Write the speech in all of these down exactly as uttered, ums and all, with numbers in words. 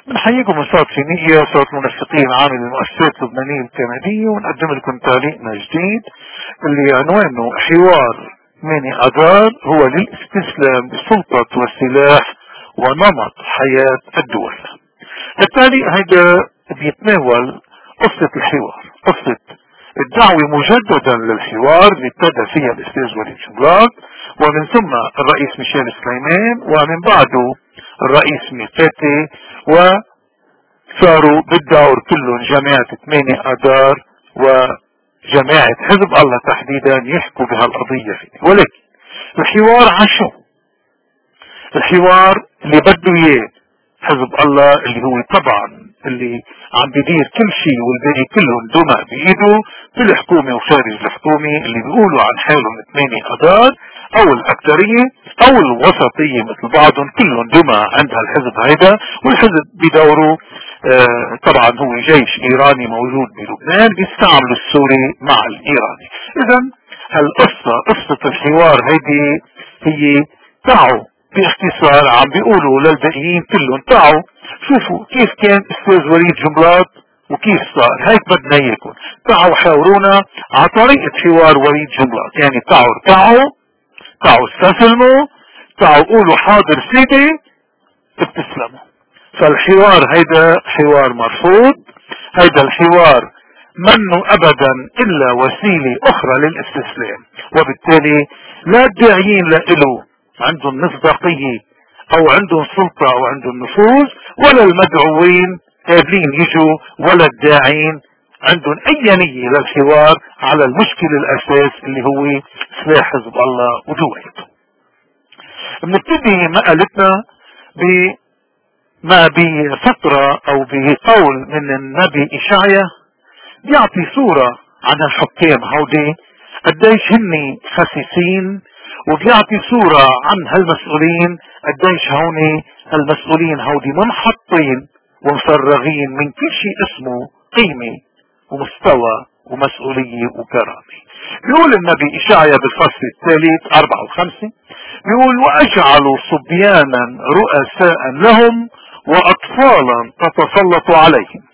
بنحييكم من صوت سينية صوت منسقين عامل المؤسسات اللبنانية الكندية، ونقدم لكم تعليقنا جديد اللي عنوانه حوار ماني أدار هو للاستسلام بسلطة والسلاح ونمط حياة الدول. التعليق هيدا بيتناول قصة الحوار، قصة الدعوة مجددا للحوار اللي ابتدى فيها الاستاذ وليد جنبلاط، ومن ثم الرئيس ميشيل سليمان، ومن بعده الرئيس ميقاتي، وصاروا بالدور كلهم جماعة ثمانية اذار وجماعة حزب الله تحديدا يحكوا بهالقضية فيه. ولكن الحوار عشو الحوار اللي بده اياه حزب الله، اللي هو طبعا اللي عم بدير كل شيء والباقي كلهم دمى بايده في الحكومة وخارج الحكومة، اللي بيقولوا عن حالهم ثمانية اذار او الاكثرية او الوسطية مثل بعضهم، كلهم دمى عند هالحزب هيدا. والحزب بدوره آه طبعا هو جيش ايراني موجود بلبنان بيستعملوا السوري مع الايراني. اذا هالقصة قصة الحوار هيدي هي تعوا باختصار عم بيقولوا للباقيين كلهم تعوا شوفوا كيف كان استاذ وليد جنبلاط وكيف صار هيك بدنا اياكم، تعوا حاورونا على طريقة حوار وليد جنبلاط. يعني تعوا ارتعوا، تعوا استسلموا، تعوا قولوا حاضر سيدي بتسلموا. فالحوار هيدا حوار مرفوض، هيدا الحوار منه ابدا الا وسيلة اخرى للاستسلام، وبالتالي لا الداعيين لإله عندهم مصداقية او عندهم سلطة او عندهم نفوذ، ولا المدعوين قابلين يجوا، ولا الداعين عندهم اي نية للحوار على المشكل الاساس اللي هو سلاح حزب الله ودويته. بنبتدي مقالتنا بما بفترة او بقول من النبي اشعيا بيعطي صورة عن الحكام هودي قديش هن خسيسين، وبيعطي صورة عن هالمسؤولين قديش هوني هالمسؤولين هودي منحطين ومفرغين من كل شيء اسمه قيمة ومستوى ومسؤولية وكرامة. بيقول النبي إشعيا بالفصل الثالث أربعة وخمسة، بيقول واجعلوا صبيانا رؤساء لهم واطفالا تتسلط عليهم،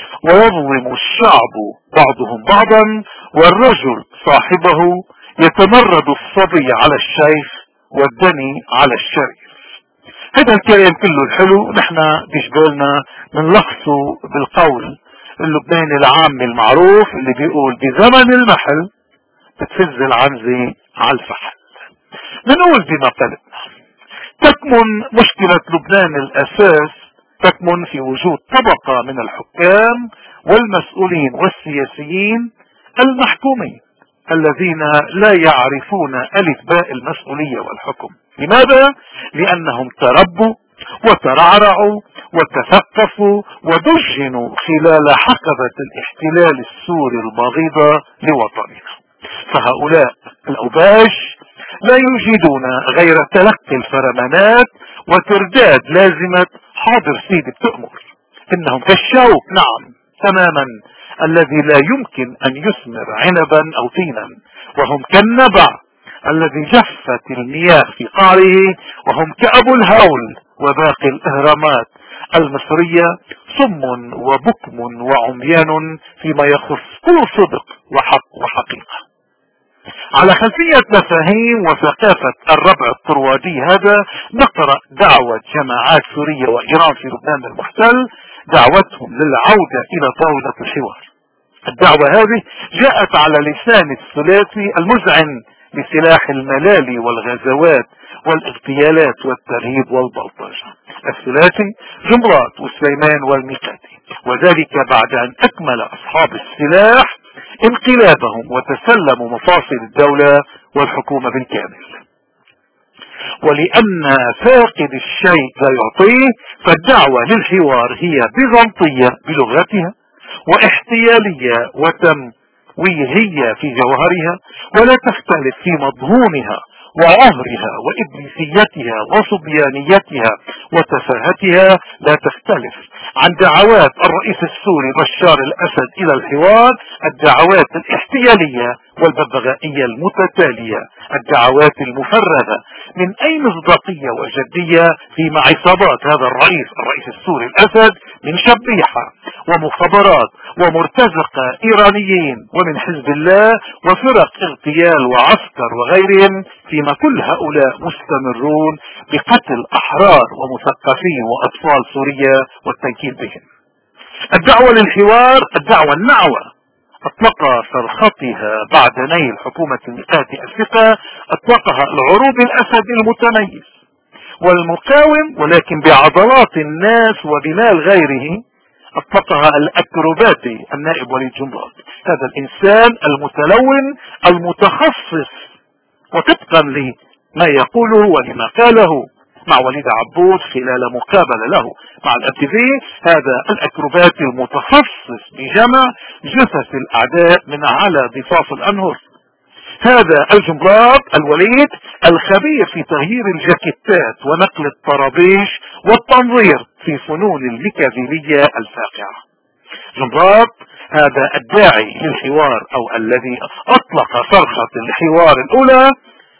ويظلم الشعب بعضهم بعضا، والرجل صاحبه، يتمرد الصبي على الشيخ والدني على الشريف. هذا الكلام كله الحلو نحن بجبالنا بنلخصه بالقول اللبناني العام المعروف اللي بيقول بزمن المحل بتفز العنزة على الفحل. بنقول بمقالتنا تكمن مشكلة لبنان الاساس تكمن في وجود طبقة من الحكام والمسؤولين والسياسيين المحكومين الذين لا يعرفون ألف باء المسؤولية والحكم. لماذا؟ لأنهم تربوا وترعرعوا وتثقفوا ودجنوا خلال حقبة الاحتلال السوري البغيضة لوطننا. فهؤلاء الأوباش لا يجيدون غير تلقي الفرمانات وترداد لازمة حاضر سيدي بتأمر. إنهم كالشوك، نعم تماما، الذي لا يمكن أن يثمر عنبا أو تينا، وهم كالنبع الذي جفت المياه في قعره، وهم كأبو الهول وباقي الإهرامات المصرية، صم وبكم وعميان فيما يخص كل صدق وحق وحقيقة. على خلفية مفاهيم وثقافة الربع الطروادي هذا نقرأ دعوة جماعات سورية وإيران في لبنان المحتل، دعوتهم للعودة إلى طاولة الحوار. الدعوة هذه جاءت على لسان الثلاثي المذعن لسلاح الملالي والغزوات والاغتيالات والترهيب والبلطجة، الثلاثي جنبلاط وسليمان والميقاتي، وذلك بعد أن أكمل أصحاب السلاح انقلابهم وتسلموا مفاصل الدولة والحكومة بالكامل. ولأن فاقد الشيء لا يعطيه، فالدعوة للحوار هي بيزنطية بلغتها واحتيالية وتمويهية في جوهرها، ولا تختلف في مضمونها وعهرها وإبليسيتها وصبيانيتها وتفاهتها لا تختلف عن دعوات الرئيس السوري بشار الأسد إلى الحوار، الدعوات الاحتيالية والببغائية المتتالية، الدعوات المفرغة من أي مصداقية وجدية فيما عصابات هذا الرئيس الرئيس السوري الأسد من شبيحة ومخابرات ومرتزقة إيرانيين ومن حزب الله وفرق اغتيال وعسكر وغيرهم، فيما كل هؤلاء مستمرون بقتل أحرار ومثقفين وأطفال سوريا والتنكيل بهم. الدعوة للحوار، الدعوة النعوة أطلق صرختها بعد نيل حكومة المئات الثقة، أطلقها العروبي الأسدي المتميز والمقاوم ولكن بعضلات الناس وبمال غيره، أطلقها الأكروباتي النائب وليد جنبلاط، هذا الإنسان المتلون المتخصص وطبقا لما يقوله ولما قاله مع وليد عبود خلال مقابلة له مع الأتيفي، هذا الأكروباتي المتخصص بجمع جثث الأعداء من على ضفاف الأنهر، هذا الجنبلاط الوليد الخبير في تغيير الجاكيتات ونقل الطرابيش والتنظير في فنون الميكافيلية الفاقعة. جنبلاط هذا الداعي للحوار أو الذي أطلق صرخة الحوار الأولى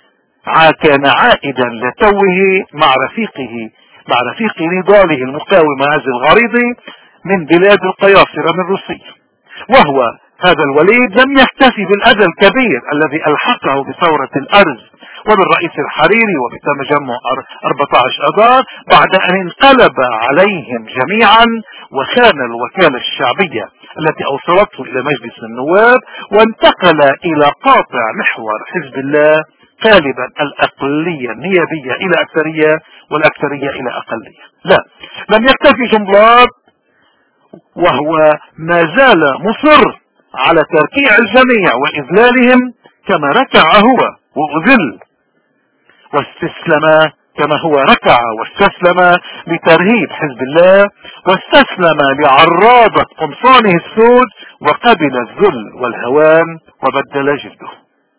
كان عائدا لتوه مع رفيقه مع رفيق نضاله المقاوم هذا الغريضي من بلاد القياصرة من روسيا، وهو هذا الوليد لم يكتفي بالأذى الكبير الذي ألحقه بثورة الأرز وبالرئيس الحريري وبتجمع أربعة عشر أذار بعد أن انقلب عليهم جميعا وخان الوكالة الشعبية التي أوصلته إلى مجلس النواب، وانتقل إلى قاطع محور حزب الله قالبا الأقلية النيابية إلى أكثرية والأكثرية إلى أقلية. لا، لم يكتفي جنبلاط وهو ما زال مصر على تركيع الجميع وإذلالهم كما ركع هو وأذل واستسلم، كما هو ركع واستسلم لترهيب حزب الله واستسلم لعراضة قمصانه السود وقبل الذل والهوان وبدل جلده.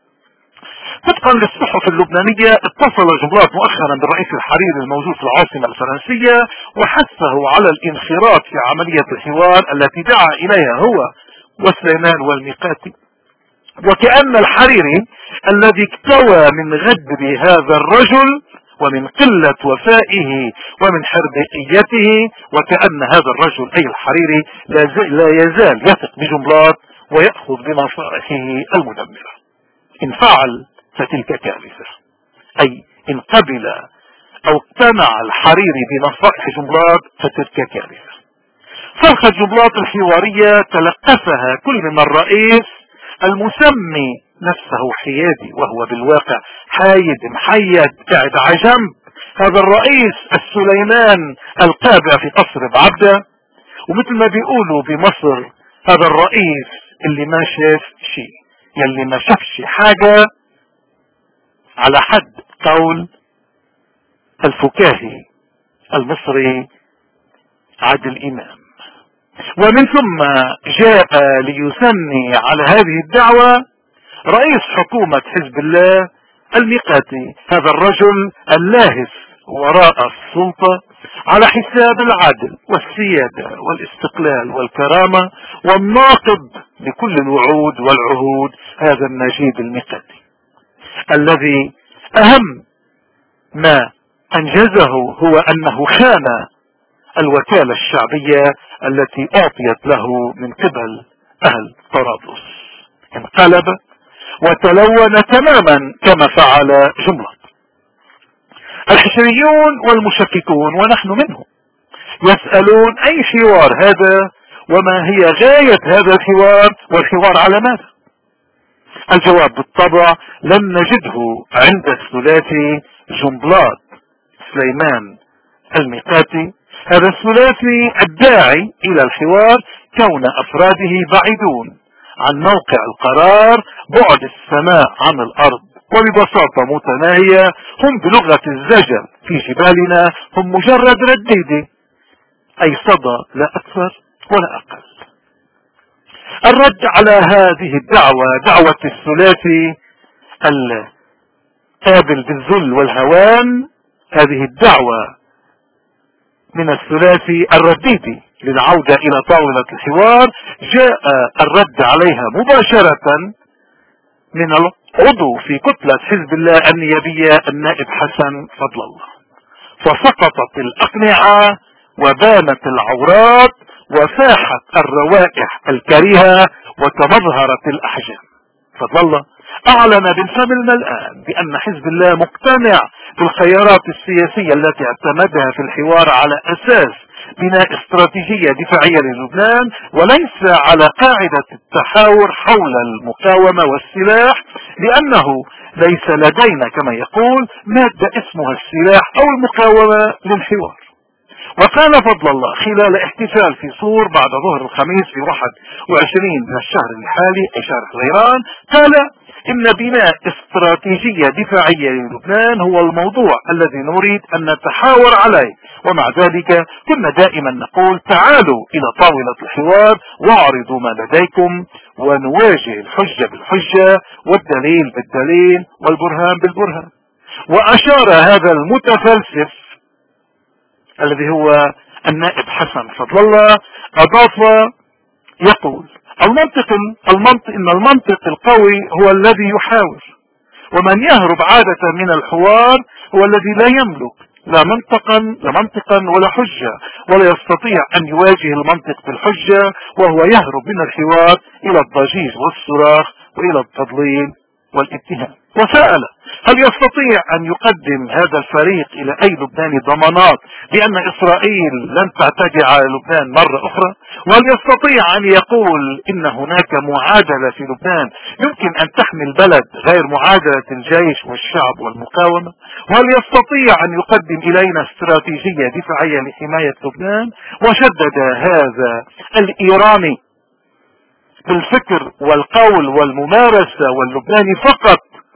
طبقا للصحف اللبنانية اتصل جنبلاط مؤخرا بالرئيس الحريري الموجود في العاصمة الفرنسية وحثه على الانخراط في عملية الحوار التي دعا إليها هو وسليمان والميقاتي، وكأن الحريري الذي اكتوى من غدر هذا الرجل ومن قلة وفائه ومن حربقيته، وكأن هذا الرجل أي الحريري لا يزال يثق بجنبلاط ويأخذ بنصائحه المدمرة. إن فعل فتلك كارثة، أي إن قبل أو اقتنع الحريري بنصائح جنبلاط فتلك كارثة. صرخة جنبلاط الحوارية تلقفها كل من الرئيس المسمي نفسه حيادي وهو بالواقع حايد محيد قاعد على جنب، هذا الرئيس السليمان القابع في قصر بعبدة، ومثل ما بيقولوا بمصر هذا الرئيس اللي ما شاف شيء، يلي ما شافش حاجة على حد قول الفكاهي المصري عادل إمام. ومن ثم جاء ليثني على هذه الدعوة رئيس حكومة حزب الله الميقاتي، هذا الرجل اللاهث وراء السلطة على حساب العدل والسيادة والاستقلال والكرامة والناقض لكل الوعود والعهود، هذا النجيب الميقاتي الذي أهم ما أنجزه هو أنه خان الوكالة الشعبية التي أعطيت له من قبل أهل طرابلس، انقلب وتلون تماما كما فعل جنبلاط. الحشريون والمشككون ونحن منهم يسألون أي حوار هذا وما هي غاية هذا الحوار والحوار على ماذا؟ الجواب بالطبع لم نجده عند الثلاثي جنبلاط سليمان الميقاتي، هذا الثلاثي الداعي إلى الحوار كون أفراده بعيدون عن موقع القرار بعد السماء عن الأرض، وببساطة متناهية هم بلغة الزجل في جبالنا هم مجرد رديدة، أي صدى لا أكثر ولا أقل. الرد على هذه الدعوة دعوة الثلاثي قابل بالذل والهوان. هذه الدعوة من الثلاثي الرديدي للعودة إلى طاولة الحوار جاء الرد عليها مباشرة من العضو في كتلة حزب الله النيابية النائب حسن فضل الله، فسقطت الأقنعة وبانت العورات وفاحت الروائح الكريهة وتمظهرت الأحجام. فضل الله أعلن بالفم الملآن بأن حزب الله مقتنع بالخيارات السياسية التي اعتمدها في الحوار على أساس بناء استراتيجية دفاعية للبنان، وليس على قاعدة التحاور حول المقاومة والسلاح، لأنه ليس لدينا كما يقول مادة اسمها السلاح أو المقاومة للحوار. وقال فضل الله خلال احتفال في صور بعد ظهر الخميس في واحد وعشرين من الشهر الحالي أي شهر حزيران، قال إن بناء استراتيجية دفاعية للبنان هو الموضوع الذي نريد أن نتحاور عليه، ومع ذلك كنا دائما نقول تعالوا إلى طاولة الحوار واعرضوا ما لديكم ونواجه الحجة بالحجة والدليل بالدليل والبرهان بالبرهان. وأشار هذا المتفلسف الذي هو النائب حسن فضل الله، أضاف يقول المنطق المنطق إن المنطق القوي هو الذي يحاور، ومن يهرب عادة من الحوار هو الذي لا يملك لا منطقا لا منطقا ولا حجة، ولا يستطيع أن يواجه المنطق بالحجة، وهو يهرب من الحوار إلى الضجيج والصراخ وإلى التضليل والاتهام. وسأل هل يستطيع أن يقدم هذا الفريق إلى أي لبناني ضمانات بأن إسرائيل لن تعتدي على لبنان مرة أخرى؟ وهل يستطيع أن يقول إن هناك معادلة في لبنان يمكن أن تحمي البلد غير معادلة الجيش والشعب والمقاومة؟ وهل يستطيع أن يقدم إلينا استراتيجية دفاعية لحماية لبنان؟ وشدد هذا الإيراني بالفكر والقول والممارسة واللبناني فقط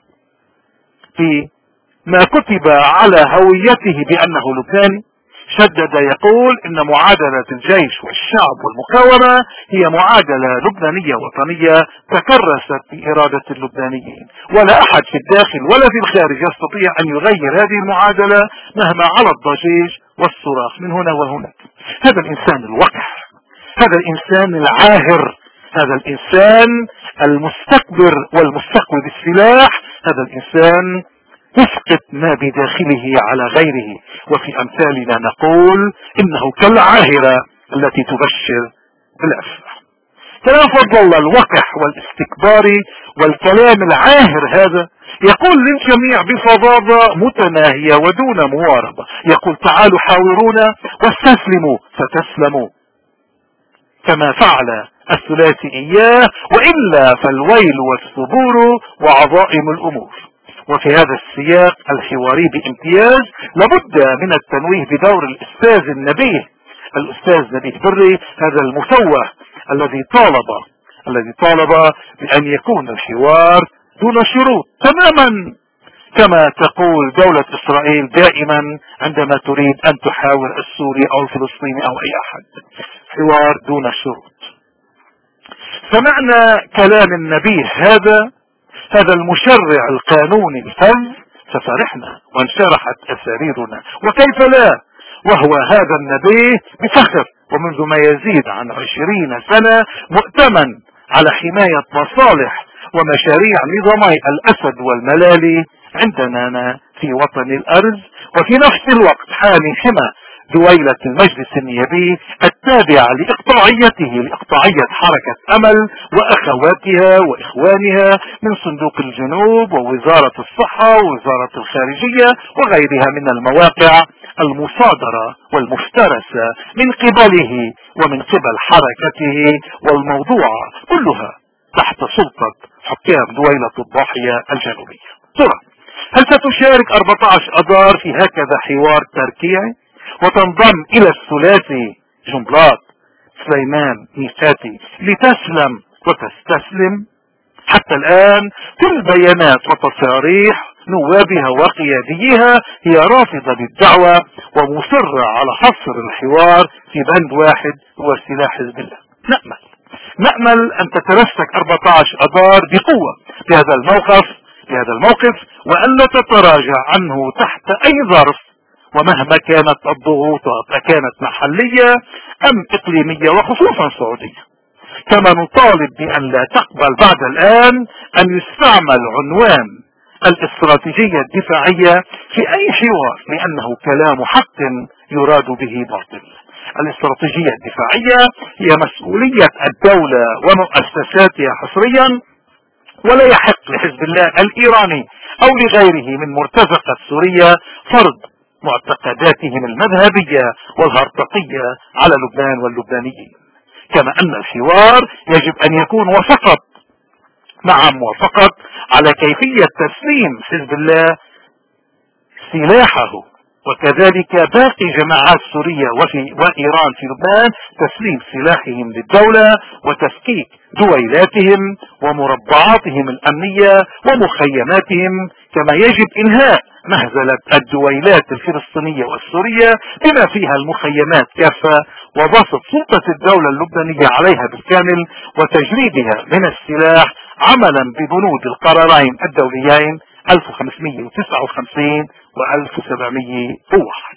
في ما كتب على هويته بأنه لبناني، شدد يقول إن معادلة الجيش والشعب والمقاومة هي معادلة لبنانية وطنية تكرست بإرادة اللبنانيين، ولا أحد في الداخل ولا في الخارج يستطيع أن يغير هذه المعادلة مهما على الضجيج والصراخ من هنا وهناك. هذا الإنسان الوقح، هذا الإنسان العاهر، هذا الإنسان المستكبر والمستقوي بالسلاح، هذا الإنسان يسقط ما بداخله على غيره. وفي أمثالنا نقول إنه كالعاهرة التي تبشر بالأفراح. كلام فضل الله الوقح والاستكباري والكلام العاهر هذا يقول للجميع بفظاظة متناهية ودون مواربة، يقول تعالوا حاورونا واستسلموا فتسلموا كما فعل الثلاثي إياه، وإلا فالويل والثبور وعظائم الأمور. وفي هذا السياق الحواري بامتياز لابد من التنويه بدور الأستاذ النبيه الأستاذ نبيه بري، هذا المفوه الذي طالب الذي طالب بأن يكون الحوار دون شروط تماما كما تقول دولة إسرائيل دائما عندما تريد أن تحاور السوري أو الفلسطيني أو أي أحد، حوار دون شروط. سمعنا كلام النبي هذا هذا المشرع القانوني الفذ ففرحنا وانشرحت أساريرنا، وكيف لا وهو هذا النبي بفخر ومنذ ما يزيد عن عشرين سنة مؤتمن على حماية مصالح ومشاريع نظامي الأسد والملالي عندنا في وطن الأرز، وفي نفس الوقت حامي حمى دويلة المجلس النيابي التابعة لإقطاعيته لإقطاعية حركة أمل وأخواتها وإخوانها من صندوق الجنوب ووزارة الصحة ووزارة الخارجية وغيرها من المواقع المصادرة والمفترسة من قبله ومن قبل حركته، والموضوع كلها تحت سلطة حكام دويلة الضاحية الجنوبية. ترى هل ستشارك أربعة عشر أذار في هكذا حوار تركيعي وتنضم إلى الثلاثي جنبلاط سليمان ميقاتي لتسلم وتستسلم؟ حتى الآن كل بيانات وتصاريح نوابها وقياديها هي رافضة للدعوة ومصرة على حصر الحوار في بند واحد هو سلاح حزب الله. نأمل نأمل أن تتمسك أربعة عشر أذار بقوة بهذا الموقف في هذا الموقف وأن لا تتراجع عنه تحت أي ظرف، ومهما كانت الضغوطات أكانت محلية أم إقليمية وخصوصا سعودية. كما نطالب بأن لا تقبل بعد الآن أن يستعمل عنوان الاستراتيجية الدفاعية في أي حوار، لأنه كلام حق يراد به باطل. الاستراتيجية الدفاعية هي مسؤولية الدولة ومؤسساتها حصريا، ولا يحق لحزب الله الإيراني أو لغيره من مرتزقة سوريا فرض معتقداتهم المذهبية والهرطقية على لبنان واللبنانيين. كما أن الحوار يجب أن يكون وفقط مع موافقة على كيفية تسليم حزب الله سلاحه، وكذلك باقي جماعات سوريا وفي وإيران في لبنان تسليم سلاحهم للدولة وتفكيك دويلاتهم ومربعاتهم الأمنية ومخيماتهم، كما يجب إنهاء مهزلة الدويلات الفلسطينية والسورية بما فيها المخيمات كافة، وبسط سلطة الدولة اللبنانية عليها بالكامل وتجريدها من السلاح عملا ببنود القرارين الدوليين ألف وخمسمئة وتسعة وخمسين و ألف وسبعمئة وواحد.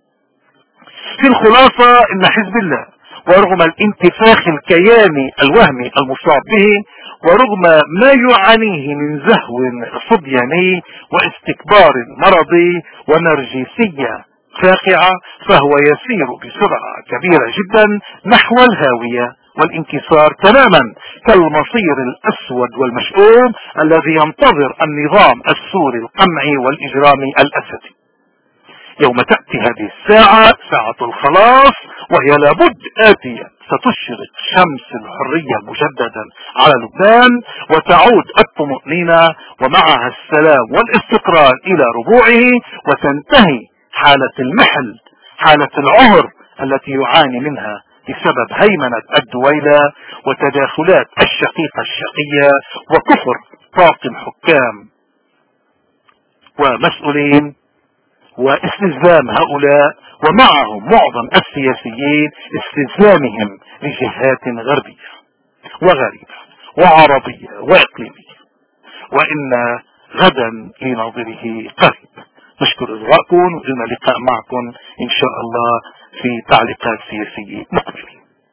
في الخلاصة إن حزب الله ورغم الانتفاخ الكياني الوهمي المصاب به، ورغم ما يعانيه من زهو صبياني واستكبار مرضي ونرجسية فاقعة، فهو يسير بسرعة كبيرة جدا نحو الهاوية والانكسار تماما كالمصير الأسود والمشؤوم الذي ينتظر النظام السوري القمعي والإجرامي الأسدي. يوم تأتي هذه الساعة ساعة الخلاص، وهي لابد آتية، ستشرق شمس الحرية مجددا على لبنان وتعود الطمأنينة ومعها السلام والاستقرار إلى ربوعه، وتنتهي حالة المحل، حالة العهر التي يعاني منها بسبب هيمنة الدويلة وتداخلات الشقيقة الشقية وكفر طاقم حكام ومسؤولين واستسلام هؤلاء ومعهم معظم السياسيين استسلامهم لجهات غربية وغريبة وعربية وإقليمية، وإن غدا لناظره قريب. نشكر إصغائكم، وإلى اللقاء معكم إن شاء الله في تعليقات سياسية مقبلة.